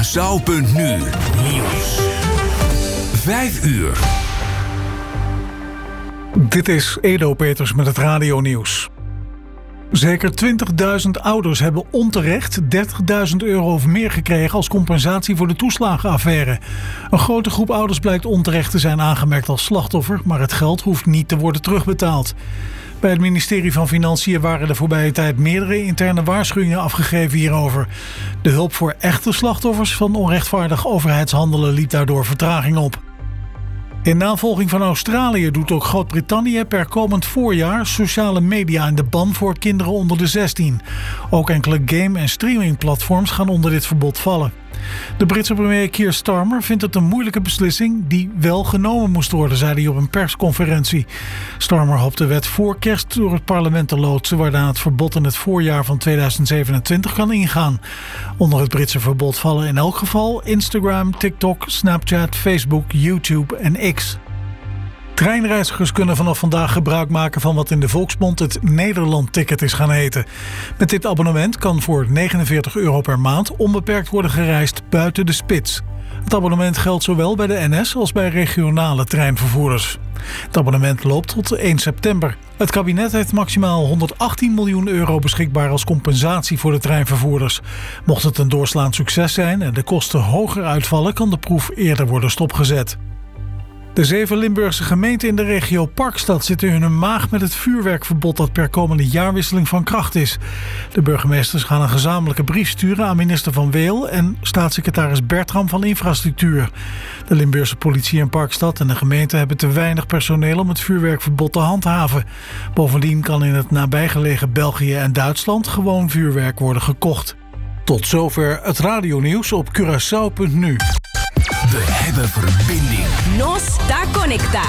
Curaçao.nu Nieuws. 5 uur. Dit is Edo Peters met het radionieuws. Zeker 20.000 ouders hebben onterecht €30.000 of meer gekregen als compensatie voor de toeslagenaffaire. Een grote groep ouders blijkt onterecht te zijn aangemerkt als slachtoffer, maar het geld hoeft niet te worden terugbetaald. Bij het ministerie van Financiën waren de voorbije tijd meerdere interne waarschuwingen afgegeven hierover. De hulp voor echte slachtoffers van onrechtvaardig overheidshandelen liep daardoor vertraging op. In navolging van Australië doet ook Groot-Brittannië per komend voorjaar sociale media in de ban voor kinderen onder de 16. Ook enkele game- en streamingplatforms gaan onder dit verbod vallen. De Britse premier Keir Starmer vindt het een moeilijke beslissing die wel genomen moest worden, zei hij op een persconferentie. Starmer hoopt de wet voor kerst door het parlement te loodsen, waarna het verbod in het voorjaar van 2027 kan ingaan. Onder het Britse verbod vallen in elk geval Instagram, TikTok, Snapchat, Facebook, YouTube en X. Treinreizigers kunnen vanaf vandaag gebruik maken van wat in de volksmond het Nederland-ticket is gaan heten. Met dit abonnement kan voor €49 per maand onbeperkt worden gereisd buiten de spits. Het abonnement geldt zowel bij de NS als bij regionale treinvervoerders. Het abonnement loopt tot 1 september. Het kabinet heeft maximaal €118 miljoen beschikbaar als compensatie voor de treinvervoerders. Mocht het een doorslaand succes zijn en de kosten hoger uitvallen, kan de proef eerder worden stopgezet. De 7 Limburgse gemeenten in de regio Parkstad zitten in hun maag met het vuurwerkverbod dat per komende jaarwisseling van kracht is. De burgemeesters gaan een gezamenlijke brief sturen aan minister Van Weel en staatssecretaris Bertram van Infrastructuur. De Limburgse politie in Parkstad en de gemeente hebben te weinig personeel om het vuurwerkverbod te handhaven. Bovendien kan in het nabijgelegen België en Duitsland gewoon vuurwerk worden gekocht. Tot zover het radionieuws op Curaçao.nu. We hebben verbinding. Nos está conecta.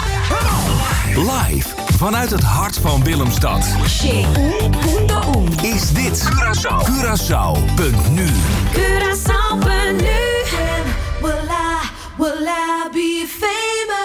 Live vanuit het hart van Willemstad. Is dit Curaçao.nu. Curaçao.nu. Will I be famous?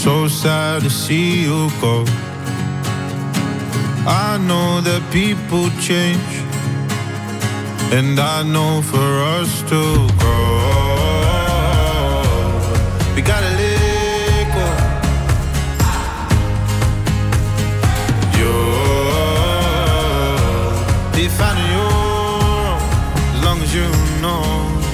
So sad to see you go. I know that people change, and I know for us to grow, we gotta let go. You'll be finding your own, as long as you know.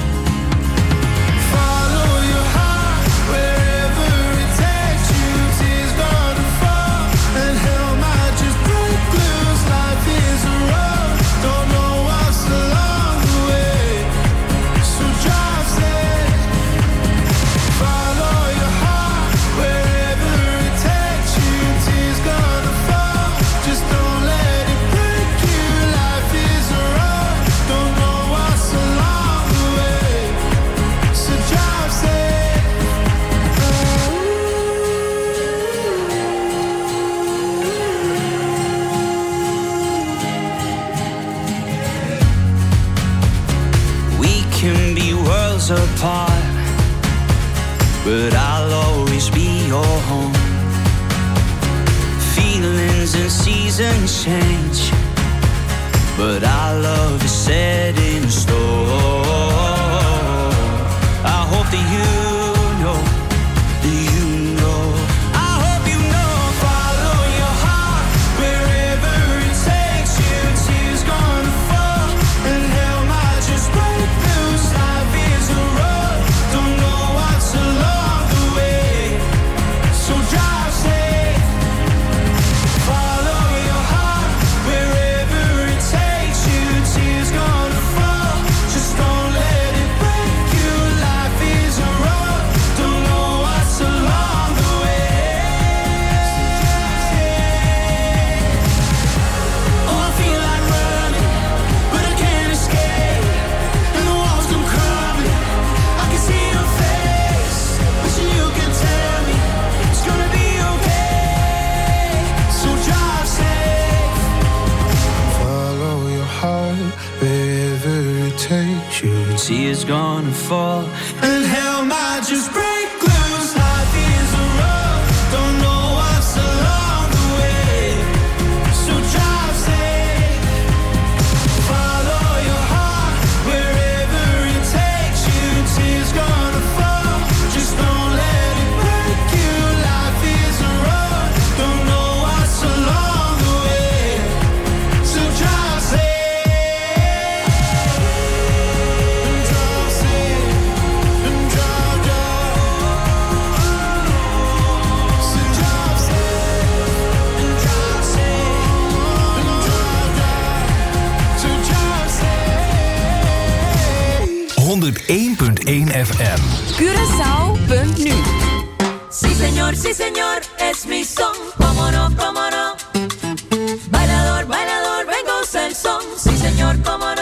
Apart, but I'll always be your home. Feelings and seasons change, but our love is set in stone. I hope that you know, I hope you know. Follow your heart wherever it takes you. Tears gonna fall and hell might just break loose. Life is a road, don't know what's along the way, so drive safe. Follow your heart wherever it takes you. Tears gonna fall, just don't let it break you. Life is a road, don't know what's along the way. Oh, I feel like running, but I can't escape, and the walls come crumbling. I can see your face, wishing you can tell me it's gonna be okay, so drive safe. Follow your heart wherever it takes you. Tears gonna fall and hell might just break loose. Life is a road, don't know what's along the way, so drive safe. Follow your heart wherever it takes you. Tears gonna fall, just don't let it break you. Life is a road, don't know what's along the way, so drive safe. And drive safe, and drive, so drive safe, and drive safe, and drive, so drive safe. 101.1 FM. Curaçao.nu. Sí señor, es mi son, cómo no, bailador, vengo a el son, sí señor,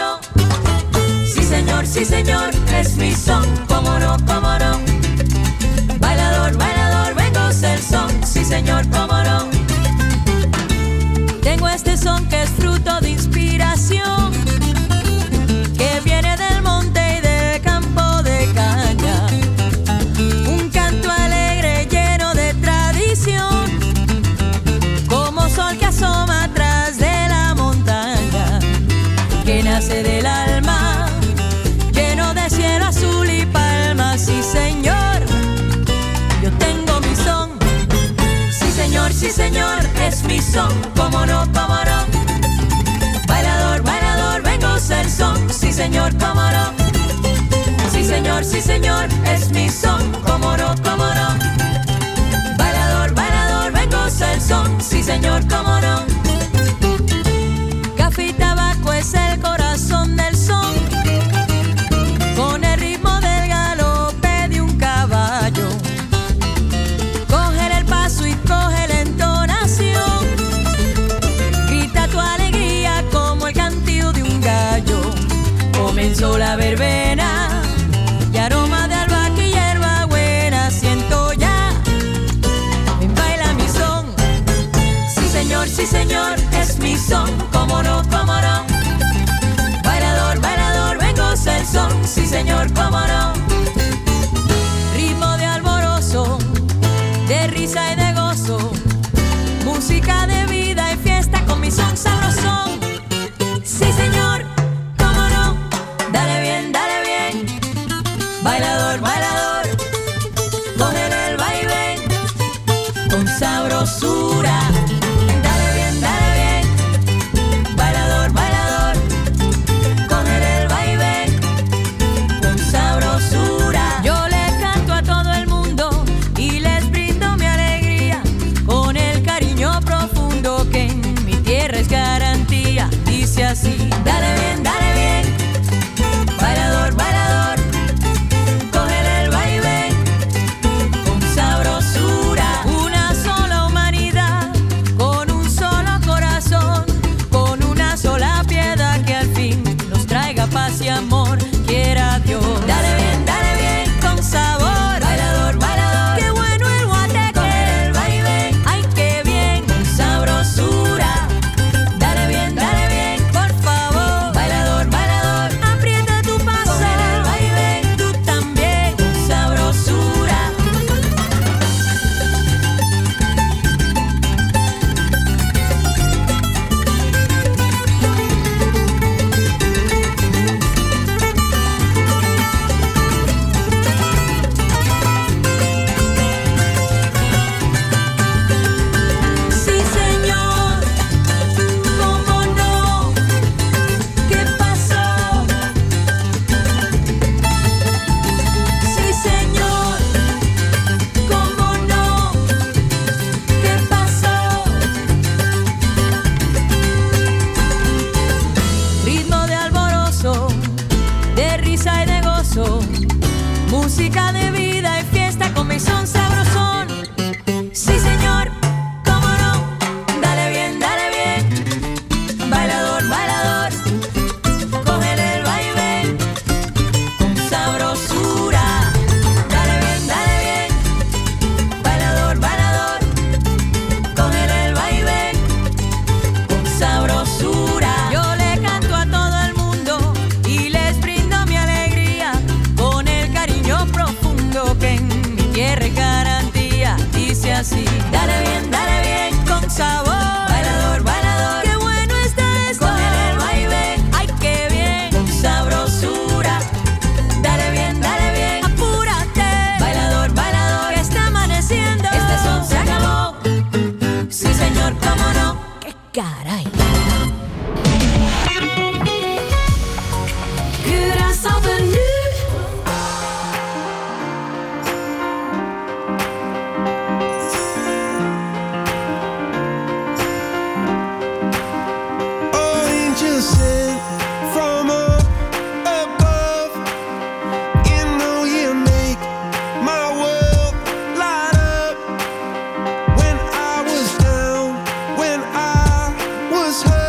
es mi son, cómo no, bailador, vengo a el son, sí señor, cómo no. Tengo este son que es fruto de inspiración, que viene del monte y del campo de caña, un canto alegre lleno de tradición, como sol que asoma atrás de la montaña, que nace del alma, lleno de cielo azul y palmas. Sí señor, yo tengo mi son, sí señor, es mi son, cómo no, bailador, vengo a el son, sí señor, sí señor, es mi son, cómo no, bailador, vengo a el son, sí señor, cómo no. Café y tabaco es el corazón del son, con el ritmo del galope de un caballo, coger el paso y coge la entonación, grita tu alegría como el cantillo de un gallo. Comenzó la verbena y aroma de albahaca y hierba buena siento ya. Ven, baila mi son, sí de risa y de gozo, música de vida y fiesta con mi son sabrosón. Sí, señor, cómo no, dale bien, bailador, bailador, cógele el vaivén con sabrosura. Dale bien, bailador, bailador, cógele el vaivén con sabrosura. Yo le canto a todo el mundo y les brindo mi alegría con el cariño profundo que en mi tierra es garantía. Dice así, dale bien, bailador, bailador, cógele el vaivén con sabrosura. Una sola humanidad, con un solo corazón, con una sola piedad que al fin nos traiga paz y amor, quiera Dios. Dale bien, con sabor, bailador, bailador, qué bueno el guateque, cógele el vaivén, ay qué bien, con sabrosura. Dale bien, por favor, bailador, bailador, aprieta tu paso, cógele el vaivén, tú también, con sabrosura. Sí, señor, cómo no, ¿qué pasó? Sí, señor, cómo no, ¿qué pasó? Ritmo de alborozo, de risa y de gozo, música de vida y fiesta con mi son sabrosón. Sí, señor, cómo no, dale bien, bailador, bailador, cógele el vaivén con sabrosura. Dale bien, bailador, bailador, cógele el vaivén con sabrosura. Yo le canto a todo el mundo y les brindo mi alegría con el cariño profundo que en mi tierra es garantía. Dice así, dale bien, con sabor, bailador, bailador, qué bueno está esto, cógele el vaivén, ay qué bien, con sabrosura. Dale bien, apúrate, bailador, bailador, que está amaneciendo, este son se acabó. Sí, señor, cómo no, qué caray. Curaçao venu. Angels sent from up above. You know you make my world light up. When I was down, when I was hurt.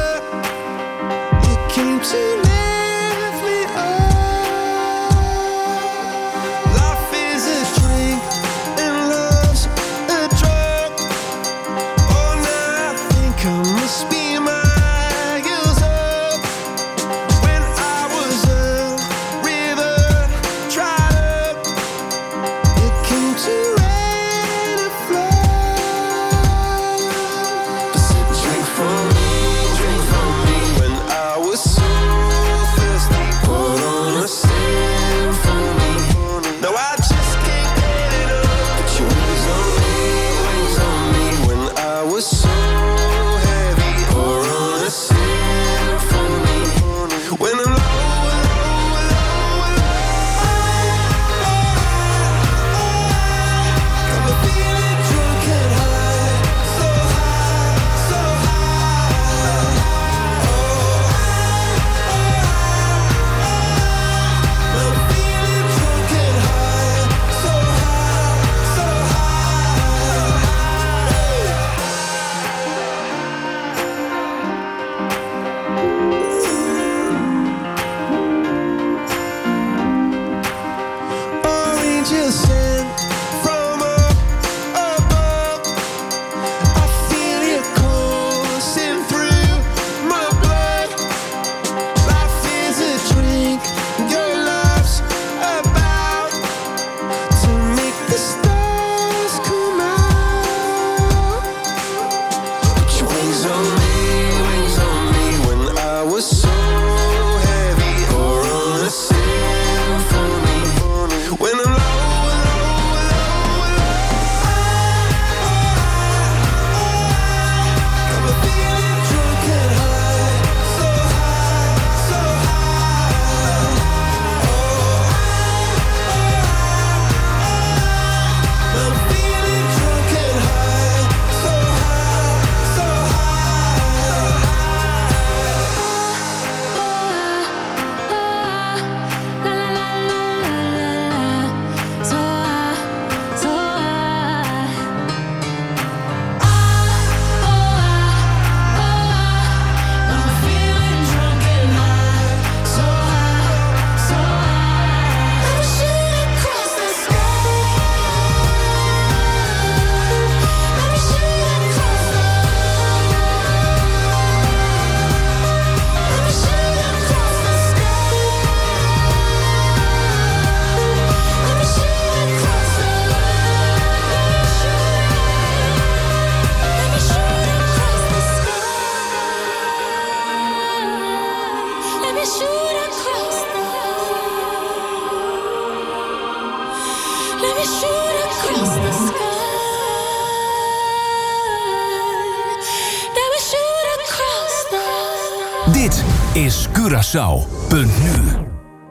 is Curaçao.nu.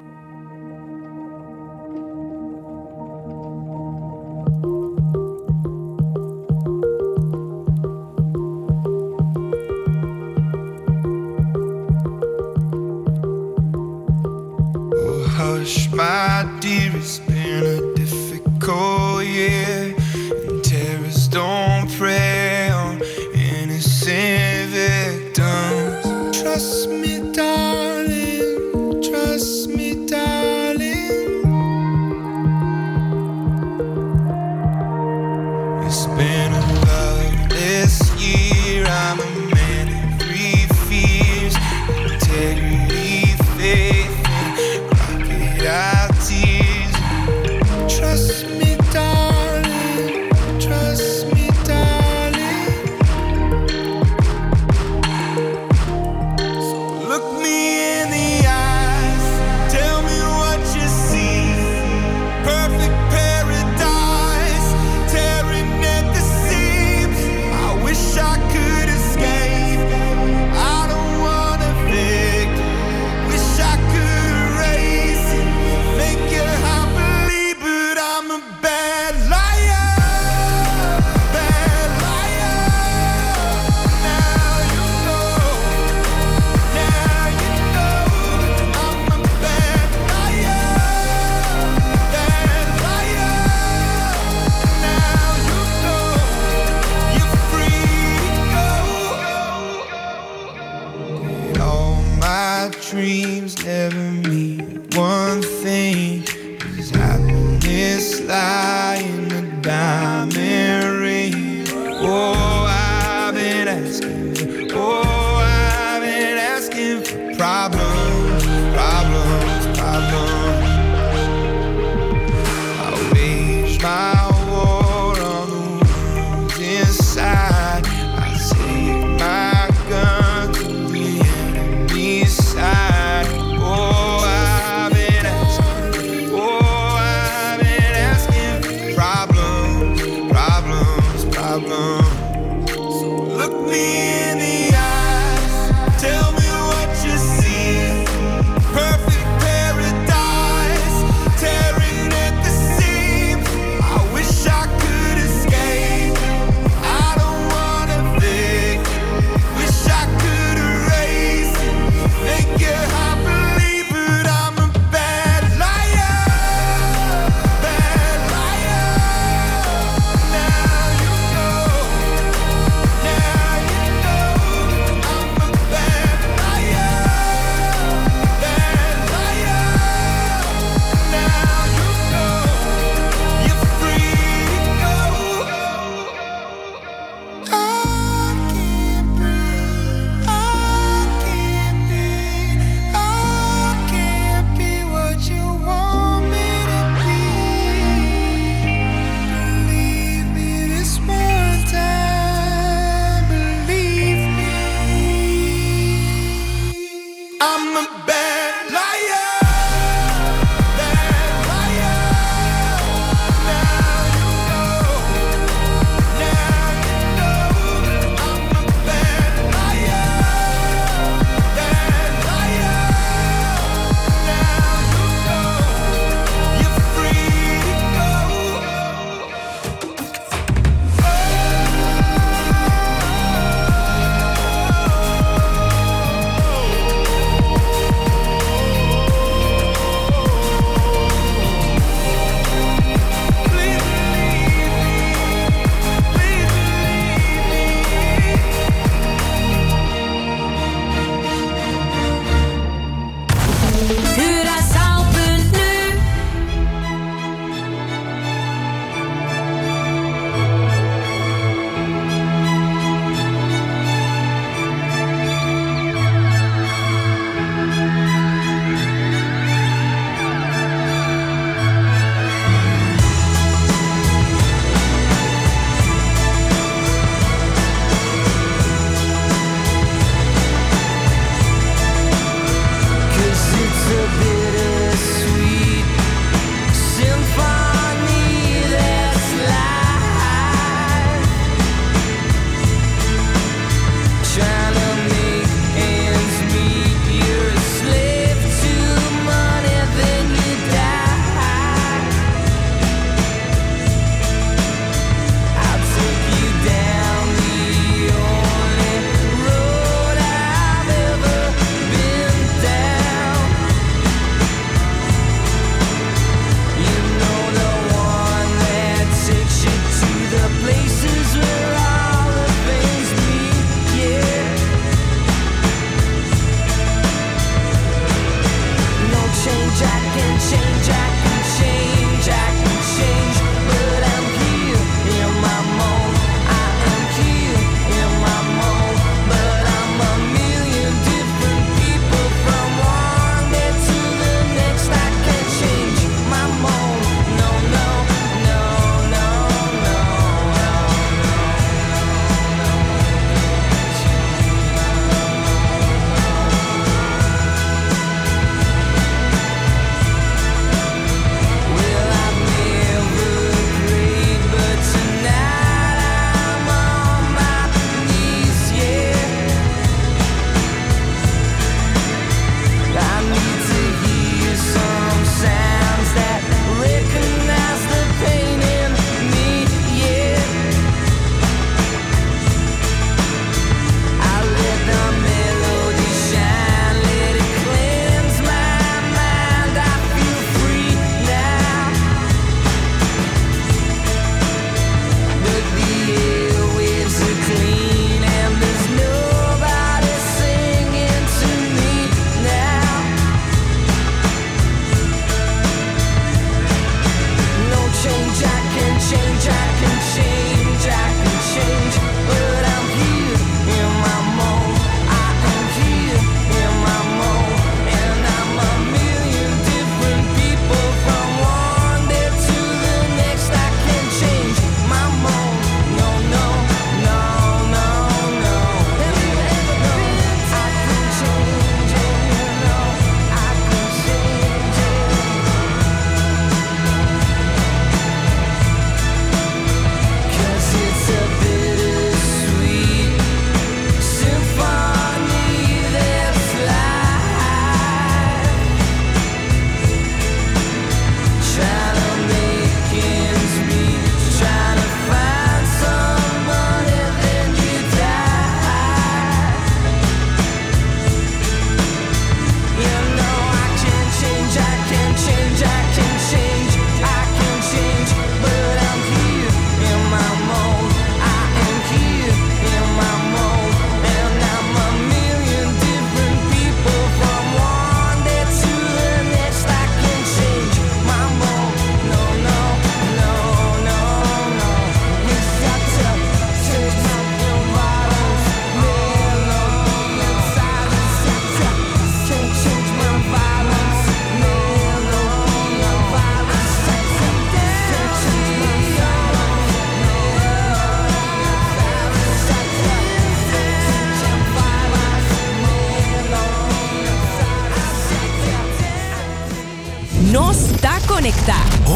Hush, my dear, it's been a difficult year, and terrorists don't prey on innocent victims. Trust me, darling, trust me, darling. It's been a loveless year. I'm a man of three fears: integrity, faith, our tears. Trust me, darling, trust me, darling. So look me in the eyes, tell me what you see. Perfect paradise, tearing at the seams. I wish I could escape. I don't wanna fake. Wish I could erase it, make you happily, but I'm a bad liar, bad liar. Now you know, I'm a bad liar, bad liar. Now you know, you're free to go. All my dreams never mean one thing. Is happiness lie in a diamond ring? Oh, I've been asking. Oh, I've been asking for problems, problems, problems. I wage my war on the wounds inside. I take my gun to the enemy's side. Oh, I've been asking. Oh, I've been asking for problems, problems, problems. So look me in the eyes, tell me what you see. Perfect paradise, tearing at the seams. I wish I could escape. I don't wanna fake. Wish I could erase it, make you happily, but I'm a bad liar, bad liar. Now you know,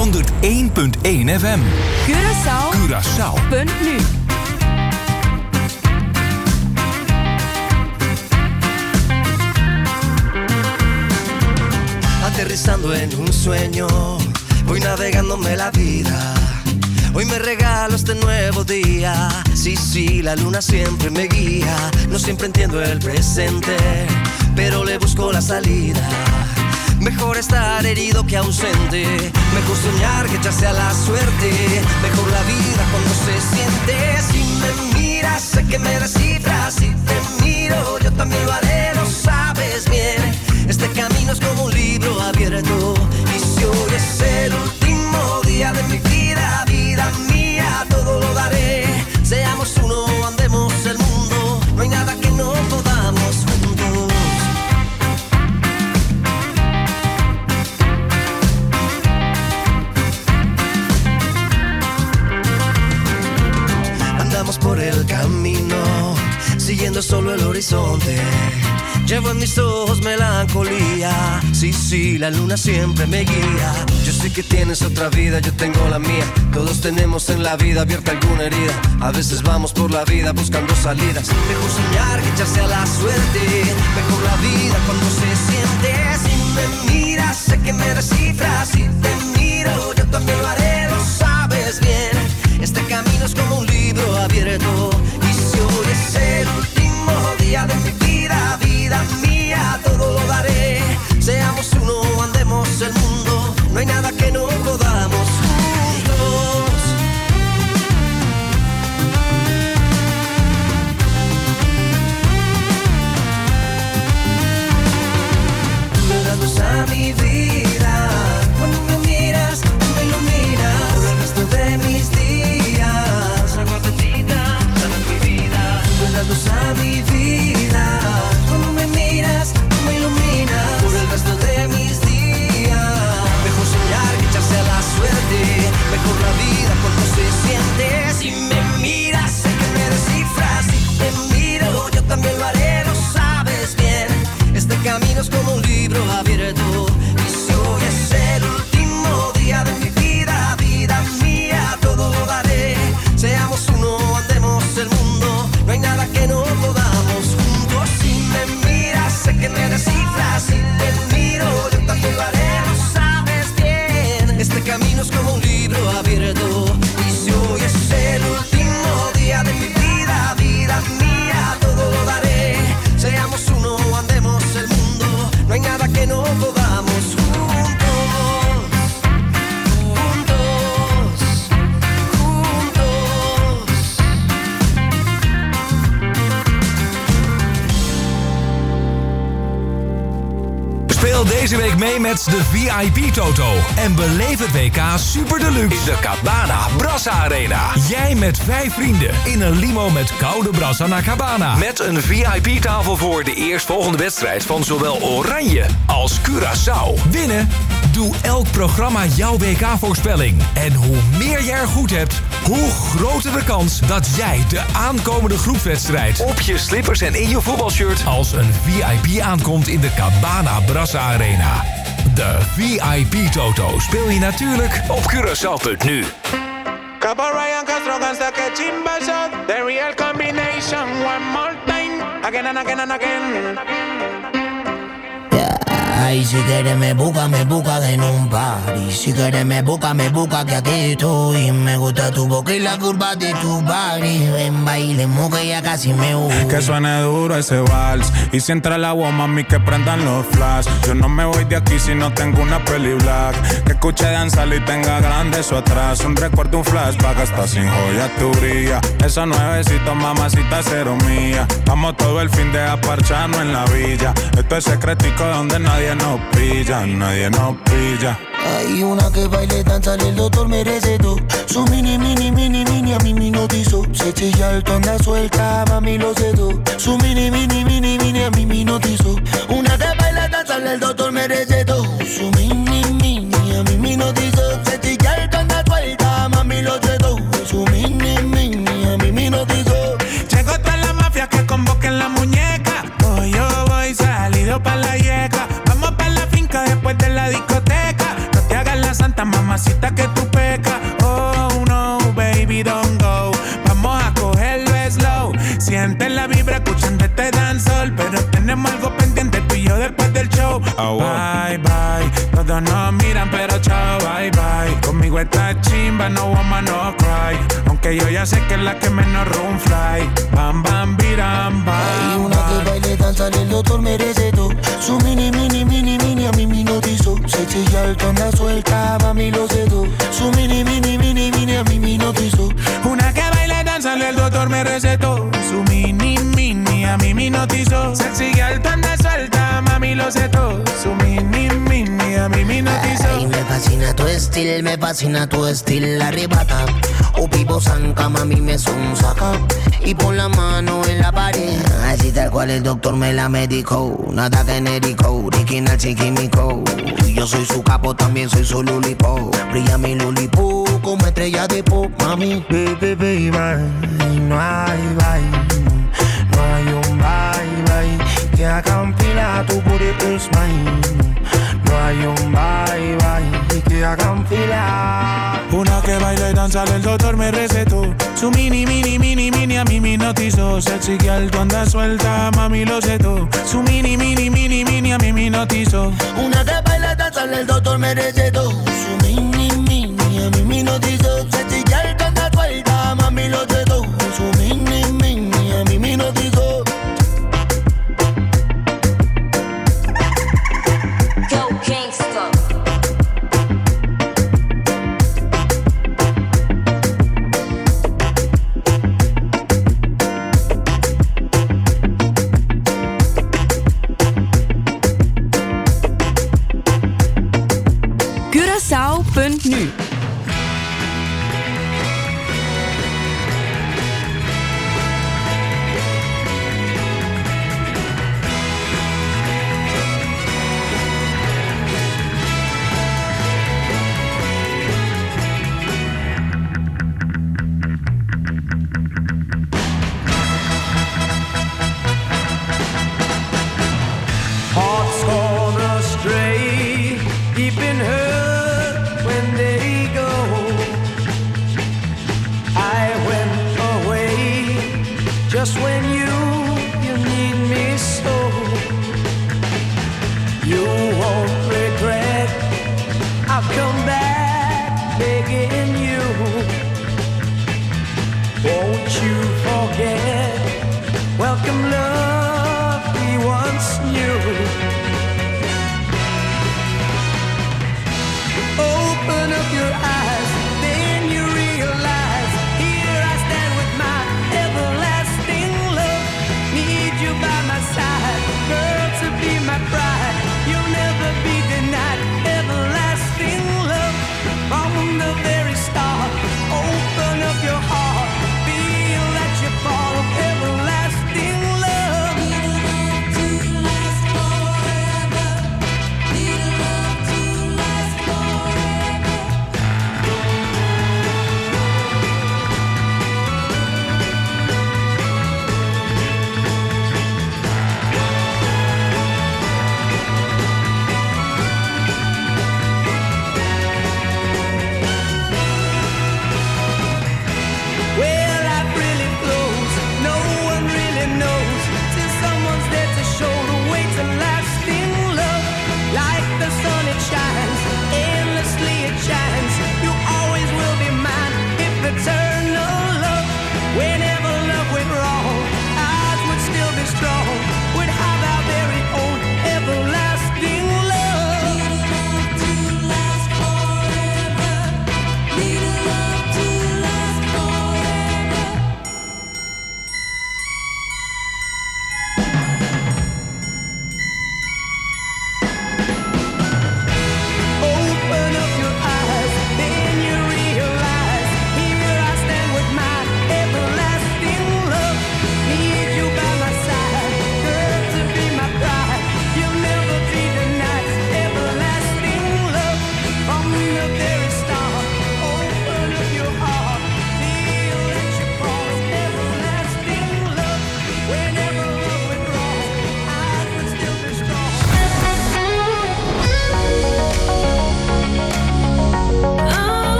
101.1 FM. Curaçao.nu. Aterrizando en un sueño, voy navegándome la vida. Hoy me regalo este nuevo día. Sí, sí, la luna siempre me guía. No siempre entiendo el presente, pero le busco la salida. Mejor estar herido que ausente. Mejor soñar que echarse a la suerte. Mejor la vida cuando se siente. Si me miras, sé que me descifras. Si te miro, yo también lo haré, lo sabes bien. Este camino es como un libro abierto. Y si hoy es el último día de mi vida, vida mía, todo lo daré. Seamos uno, andemos el mundo. No hay nada que no podamos juntos. Andamos por el camino, siguiendo solo el horizonte. Llevo en mis ojos melancolía. Sí, sí, la luna siempre me guía. Yo sé que tienes otra vida, yo tengo la mía. Todos tenemos en la vida abierta alguna herida. A veces vamos por la vida buscando salidas. Mejor soñar que echarse a la suerte. Mejor la vida cuando se siente. Si me miras, sé que me descifras. Si te miro, yo también lo haré, lo sabes bien. Este camino es como un libro abierto. Y si hoy es el último día de mi vida, vida mía, todo lo daré. Seamos uno, andemos el mundo. No hay nada que no podamos juntos. Tú le das luz a mi vida. Cuando me miras, tú me iluminas. Por el resto de mis días, agua bendita, sana mi vida. Tú le das luz a mi vida. Cuando me miras, tú me iluminas. Por el resto de mis días. Mejor soñar que echarse a la suerte. Mejor la vida cuando se siente. Si me miras, sé que me descifras. Si te miro, yo también lo haré, lo sabes bien. Este camino es como un libro abierto. Y si hoy es el último día de mi vida, vida mía, todo lo daré. Seamos uno, andemos el mundo. No hay nada que no podamos juntos. Si me miras, sé que me descifras. Si te miro, yo también lo haré, lo sabes bien. Este camino es como un libro abierto. Y si hoy es el último día de mi vida, vida mía, todo lo daré. Seamos uno, andemos el mundo. No hay nada que no podamos juntos. Speel deze week mee met de VIP Toto en beleef het WK Super Deluxe in de Cabana Brassa Arena. Jij met 5 vrienden in een limo met koude brassa naar Cabana. Met een VIP-tafel voor de eerstvolgende wedstrijd van zowel Oranje als Curaçao. Winnen? Doe elk programma jouw WK-voorspelling. En hoe meer jij er goed hebt, hoe groter de kans dat jij de aankomende groepswedstrijd op je slippers en in je voetbalshirt als een VIP aankomt in de Cabana Brassa Arena. De VIP Toto speel je natuurlijk op Curaçao.nu. Capo Ryan Castro gangsta que chimba shot. The real combination. One more time. Again and again and again. Ay, si quieres me busca en un party. Si quieres me busca que aquí estoy. Me gusta tu boca y la curva de tu body. Ven, bailemos que ya casi me voy. Que suene duro ese vals. Y si entra el agua, mami, que prendan los flash. Yo no me voy de aquí si no tengo una peli black. Que escuche danzar y tenga grande eso atrás. Un recuerdo, un flashback, hasta sin joya tu brilla. Esos nuevecitos, mamacita, cero mía. Vamos todo el fin de aparcharnos en la villa. Esto es secretico donde nadie nos pilla, nadie nos pilla. Hay una que baile, danza, el doctor me recetó. Su mini, a mí me notizó. Se chilla alto, anda suelta, mami lo cedo. Su mini, a mí me notizó. Una que baila, danza, el doctor me recetó. Su mini, a mí me notizó. Se chilla alto, anda suelta, mami lo cedo. Su mini, a mí me notizó. Llegó toda la mafia que convoquen la muñeca. Hoy yo voy salido pa' la yeca. Vamos pa' la finca después de la discoteca. No te hagas la santa, mamacita, que la vibra escuchando este dancehall, pero tenemos algo pendiente tú y yo después del show. Oh, bye, bye, todos nos miran pero chao, bye, bye. Conmigo está chimba, no woman, no cry. Aunque yo ya sé que es la que menos room fly. Bam, bam, biram, bam. Hay una que baile, danza, el doctor merece todo. Su mini, mini, mini, mini, a mí me hipnotizó. Sexy y alto, anda suelta, mami lo sé todo. Su mini, mini, mini, mini, a mí me hipnotizó. Una que baile, danza, el doctor me recetó. Su mini, mini, a mí me hipnotizó. Sexy y alto, anda suelta, mami lo sé todo. Su mini, mini, a mí me hipnotizó. Ay, me fascina tu estilo, arrebata. O pipo zanca, mami me sonsaca. Y pon la mano en la pared. Así tal cual el doctor me la medicó. Nada genérico, original sin químico. Yo soy su capo, también soy su lulipo. Brilla mi lulipo como estrella de pop, mami. Baby, baby, no hay bye. No hay un bye, bye. Que haga un fila, tu booty is mine. No hay un bye, bye. Que haga un fila. Una que baila y danza, el doctor me recetó. Su mini, mini, mini, mini, a mí me hipnotizó. Sexy que alto anda suelta, mami lo sé todo. Su mini, mini, mini, mini, a mí me hipnotizó. Una que baila y danza, el doctor me recetó. Su mini, mini, a mí me hipnotizó. Sexy que alto anda suelta, mami lo sé todo. Su mini, mini, a mí me hipnotizó. Go Kingston. Curaçao.nu. Hearts gone astray, deep in hurt when they go. I went away just when you need me so. You won't regret, I'll come back begging you. Won't you forget, welcome love we once knew. Open up your eyes, then you realize, here I stand with my everlasting love. Need you by my side, girl, to be my bride. You'll never be denied everlasting love. From the very start, open up your heart, feel that you're part of everlasting love.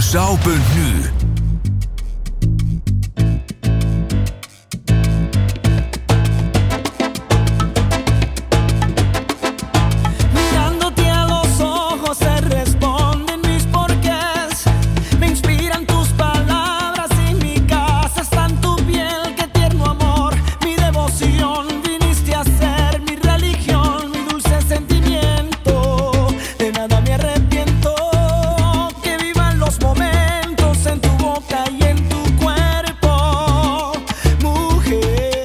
Curaçao.nu. Mirándote a los ojos se responden mis porqués. Me inspiran tus palabras y mi casa está en tu piel. Qué tierno amor, mi devoción. Viniste a ser mi religión, mi dulce sentimiento. De nada me arrepiento. Que vivan los momentos en tu boca y en tu cuerpo, mujer.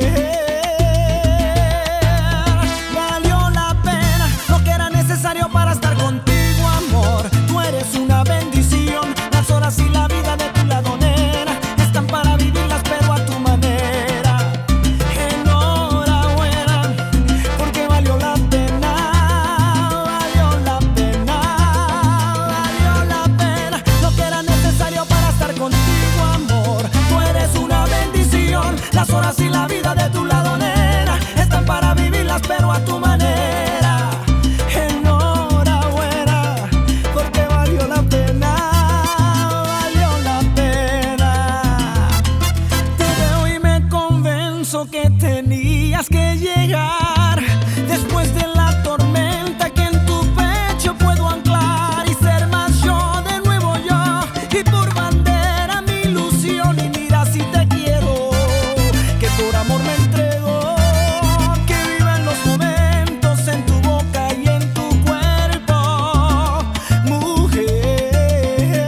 Valió la pena lo que era necesario para estar contigo, amor. Tú eres una bendición. Las horas y la vida de tu lado, nena, están para vivirlas pero a tu manera. Enhorabuena, porque valió la pena. Valió la pena, valió la pena lo que era necesario para estar contigo, amor. Tú eres una bendición. Las horas y la vida de tu lado, nena, están para vivirlas pero a tu manera. Enhorabuena, porque valió la pena. Valió la pena. Te veo y me convenzo que tenías que llegar. Después de la tormenta que en tu pecho puedo anclar y ser más yo, de nuevo yo. Y por bandera mi ilusión. Y mira si te quiero, que por amor me entrego. Que vivan los momentos en tu boca y en tu cuerpo, mujer.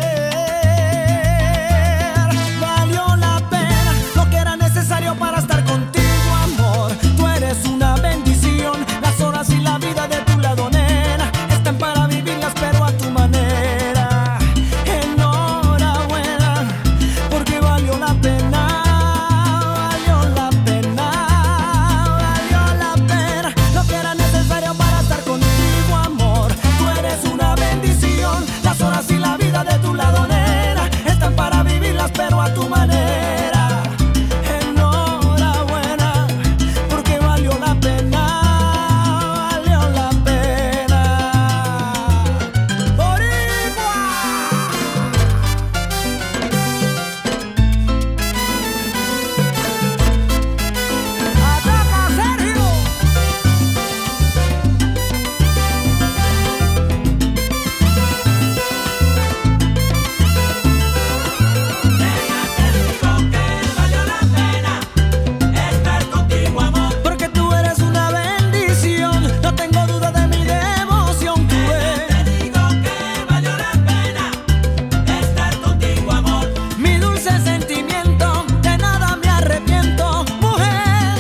Valió la pena lo que era necesario para estar contigo, amor. Tú eres una bendición. Las horas y la vida de tu lado, nena, están para vivirlas pero a tu manera. Enhorabuena, porque valió la pena. Valió la pena, valió la pena lo que era necesario para estar contigo, amor. Tú eres una bendición. Las horas y la vida de tu lado, nena, están para vivirlas pero a tu manera. Enhorabuena, porque valió la pena. Valió la pena. Boricua. Ataca, Sergio. Porque tú eres una bendición, no tengo duda de mi devoción. Tú eres. Te digo que valió la pena estar contigo, amor. Mi dulce sentimiento, de nada me arrepiento, mujer.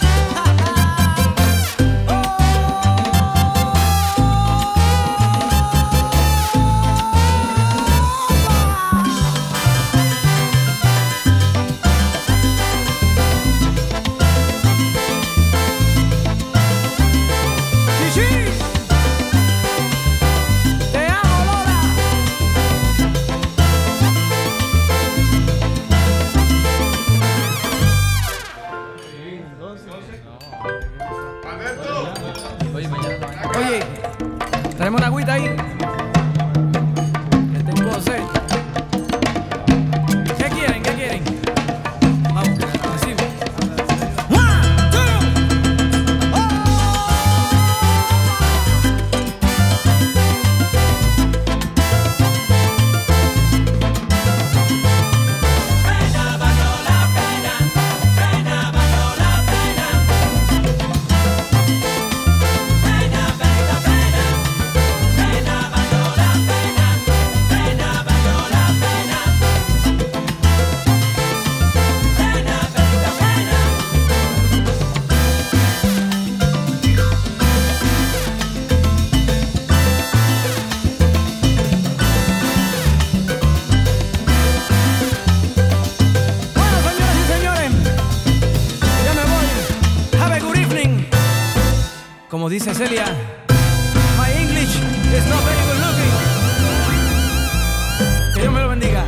Gigi, te amo, Lola. Oye, traemos una agüita ahí. Que tengo sed. ¿Qué quieren? ¿Qué quieren? Vamos, recibe. One, two, como dice Celia, my English is not very good looking. Que Dios me lo bendiga.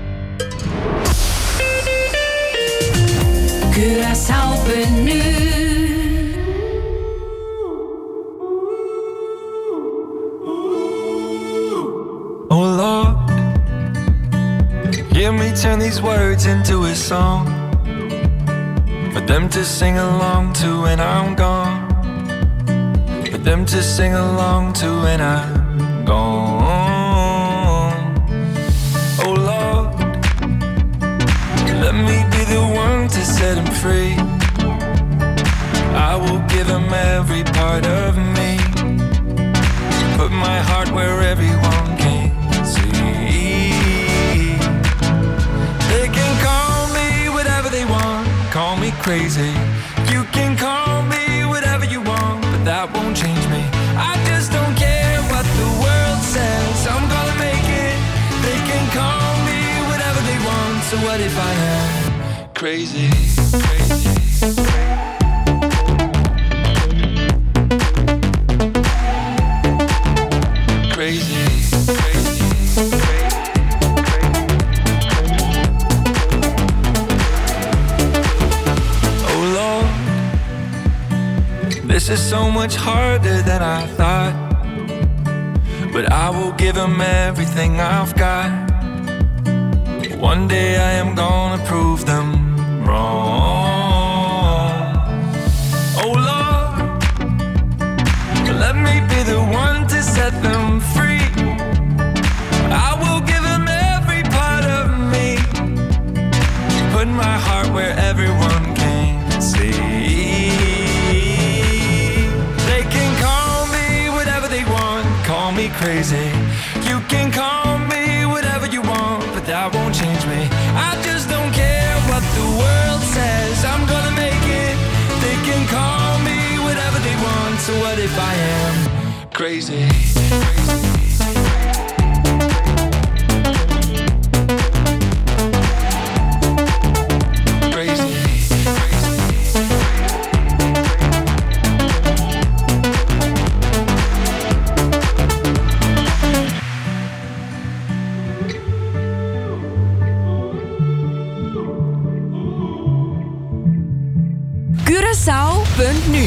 Curaçao.nu. Oh Lord, words into a song for them to sing along to when I'm gone. For them to sing along to when I'm gone. Oh Lord, let me be the one to set him free. I will give him every part of me. Put my heart where everyone can see. They can call me whatever they want. Call me crazy. You can call me whatever you want, but that won't change me. I just don't care what the world says. I'm gonna make it. They can call me whatever they want. So what if I am crazy? Crazy. Crazy, crazy, oh Lord, this is so much harder than I thought, but I will give him everything I've got. One day I am gonna prove them wrong. Oh Lord, let me be the one to set them free. I will give him every part of me. Put my heart where everyone can see. They can call me whatever they want. Call me crazy. You can call me whatever you want, but that won't change me. I just don't care what the world says. I'm gonna make it. They can call me whatever they want. So what if I am crazy? Curaçao.nu.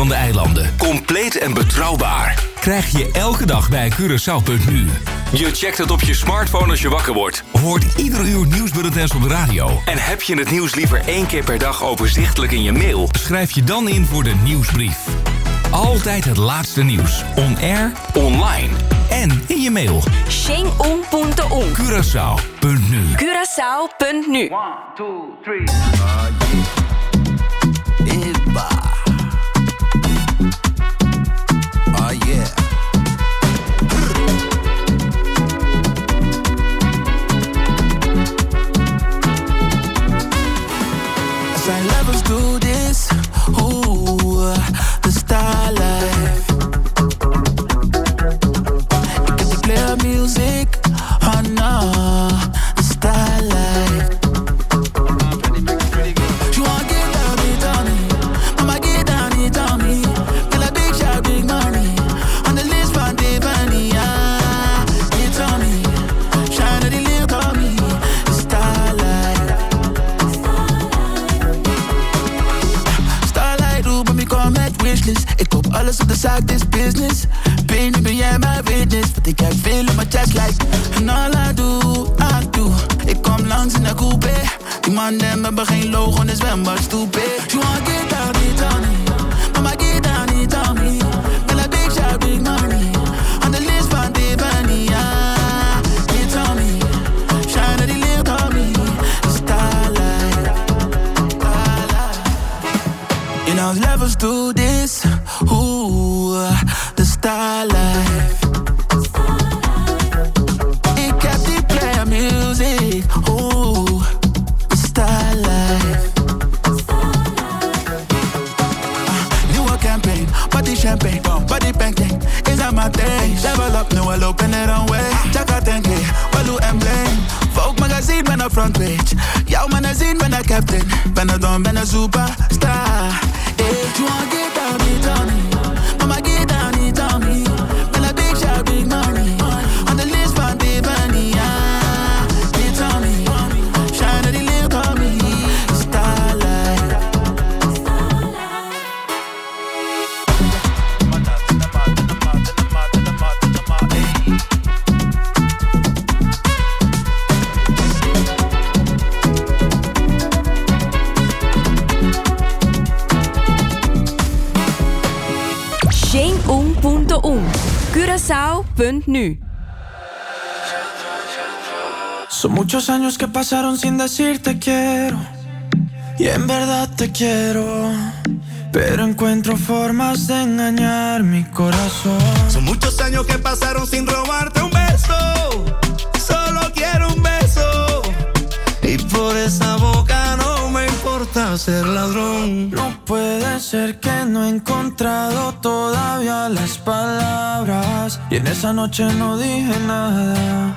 van de eilanden. Compleet en betrouwbaar. Krijg je elke dag bij Curaçao.nu. Je checkt het op je smartphone als je wakker wordt. Hoort ieder uur nieuwsbulletins op de radio. En heb je het nieuws liever 1 keer per dag overzichtelijk in je mail? Schrijf je dan in voor de nieuwsbrief. Altijd het laatste nieuws. On air, online en in je mail. Xing1.1 Curaçao.nu. Curaçao.nu 1, 2, 3. Eba. Oh yeah. Zijn levels do this. Ooh, the star life. Ik heb die clear music. Oh no, the star life. You wanna get down, it on me. Mama get down, it on me. Girl, a big shot, big money. On the list van Devania. It's on me. Shine the lit on me. The starlight. Starlight, doe bij me kom met wishlist. Ik koop alles op de zaak, this business. Baby, ben jij mijn witness? Want ik heb veel in mijn chest like. En all I do. Ik kom langs in de coupe. Die mannen hebben geen logo en is zwembad stupid. You wanna get down, it on me. Mama get down, it on me. Girl, a big shot, big money. On the list van Devania. It's on me. Shine the lit on me. Starlight. You know levels do this. Ooh, the starlight. Ik heb die player music. Ooh, the starlight. Nieuwe campaign, body champagne, body pancake. Is that my thing? Level up, nu al open it on way. Chaka tenke, Walu emblem. Vogue magazine, ben een front page. Jouw magazine, ben een captain. Ben een don, ben een superstar. You wanna get down, it on me. Mama get down, it on me. Ben een big shot, big money. On the list van Devania. It's on me. Shine the lit on me. Starlight. Xing1.1 Curaçao.nu. Son muchos años que pasaron sin decirte quiero. Y en verdad te quiero. Pero encuentro formas de engañar mi corazón. Son muchos años que pasaron sin robarte un beso. Solo quiero un beso. Y por esa boca no me importa ser ladrón. No puede ser que no he encontrado todavía las palabras. Y en esa noche no dije nada.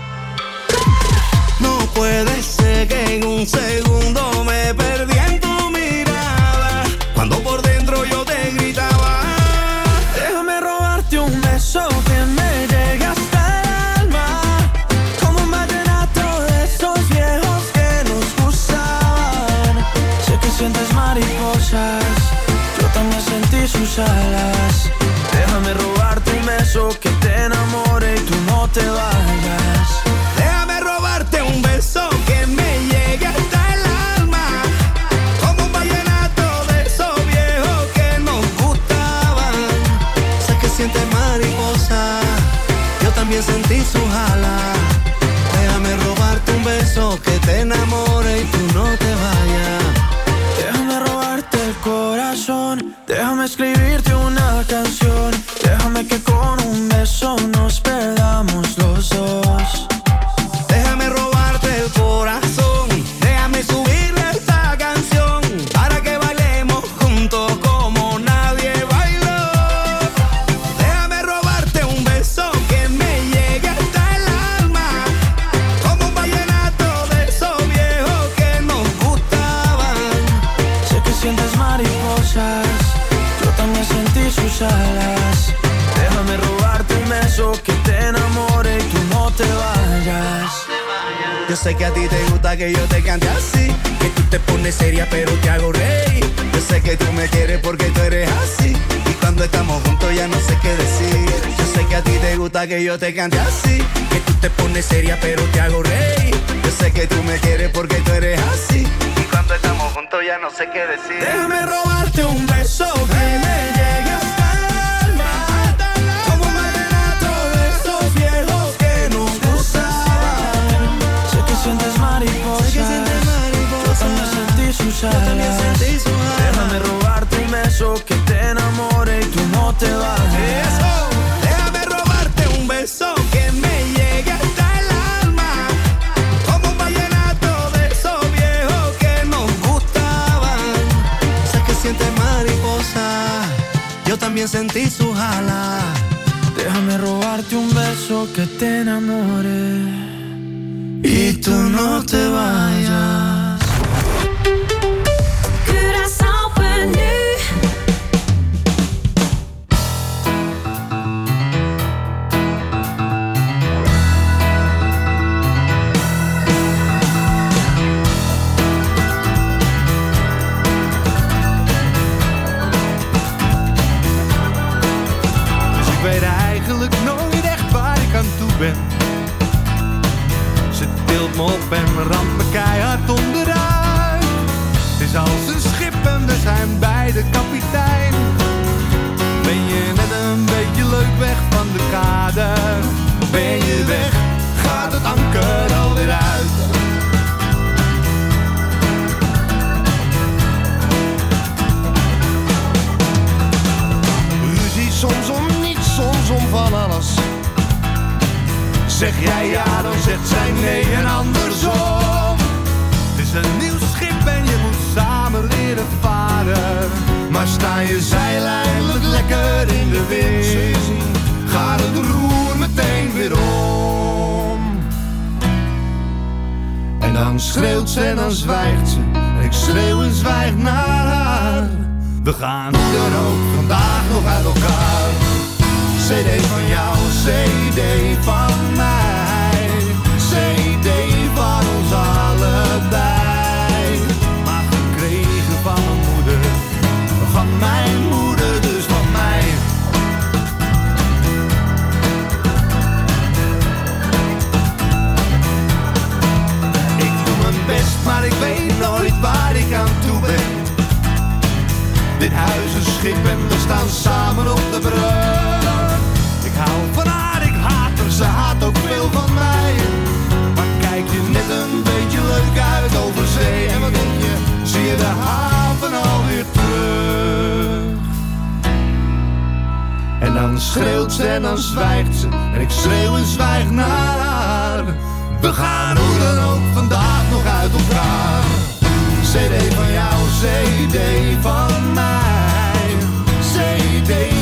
No puede ser que en un segundo me perdí en tu mirada. Cuando por dentro yo te gritaba. Déjame robarte un beso que me llegue hasta el alma. Como un vallenato de esos viejos que nos gustaban. Sé que sientes mariposas, yo también sentí sus alas. Déjame robarte un beso que te enamore y tú no te vayas. Déjame robarte un beso que me llegue hasta el alma. Como un vallenato de esos viejos que nos gustaban. Sé que sientes mariposa, yo también sentí sus alas. Déjame robarte un beso que te enamore y tú no te vayas. Déjame robarte el corazón, déjame escribirte una canción. Déjame que con un beso nos perdamos los dos. Déjame robarte el corazón, déjame subirle esta canción para que bailemos juntos como nadie bailó. Déjame robarte un beso que me llegue hasta el alma, como un vallenato de esos viejos que nos gustaban. Sé que sientes mariposas, yo también sentí sus alas. Déjame robarte un beso que te enamore y tú no te vayas. Yo sé que a ti te gusta que yo te cante así, que tú te pones seria pero te hago reír. Yo sé que tú me quieres porque tú eres así. Y cuando estamos juntos ya no sé qué decir. Yo sé que a ti te gusta que yo te cante así. Que tú te pones seria pero te hago reír. Yo sé que tú me quieres porque tú eres así. Y cuando estamos juntos ya no sé qué decir. Déjame robarte un beso que me llegue hasta el alma. Como un vallenato de esos viejos que nos gustaban. Sé que sientes mariposa, yo también sentí sus alas. Déjame robarte un beso que te enamore y tú no te vayas. Eso. Déjame robarte un beso que me llegue hasta el alma. Como un vallenato de esos viejos que nos gustaban. Sé que sientes mariposa, yo también sentí sus alas. Déjame robarte un beso que te enamore y tú no te vayas. Curaçao.nu. Dus ik weet eigenlijk nooit echt waar ik aan toe ben. Ze tilt me op en ramt me keihard onderuit. Het is als een schip en we zijn beide kapitein. Ben je net een beetje leuk weg van de kade? Ben je weg, gaat het anker alweer uit. Ruzie soms om niets, soms om van alles. Zeg jij ja, dan zegt zij nee en andersom. Het is een nieuw schip en je moet samen leren varen. Maar sta je zeil eindelijk lekker in de wind, gaat het roer meteen weer om. En dan schreeuwt ze en dan zwijgt ze. En ik schreeuw en zwijg naar haar. We gaan hoe dan ook vandaag nog uit elkaar. CD van jou, CD van mij. CD van ons allebei. Maar gekregen van mijn moeder. Van mijn moeder, dus van mij. Ik doe mijn best, maar ik weet nooit waar ik aan toe ben. Dit huis is schip en we staan samen op de brug. Ik hou van haar, ik haat haar, ze haat ook veel van mij. Maar kijk je net een beetje leuk uit over zee. En wat denk je, zie je de haven alweer terug. En dan schreeuwt ze en dan zwijgt ze. En ik schreeuw en zwijg naar haar. We gaan hoe dan ook vandaag nog uit elkaar. CD van jou, CD van mij. CD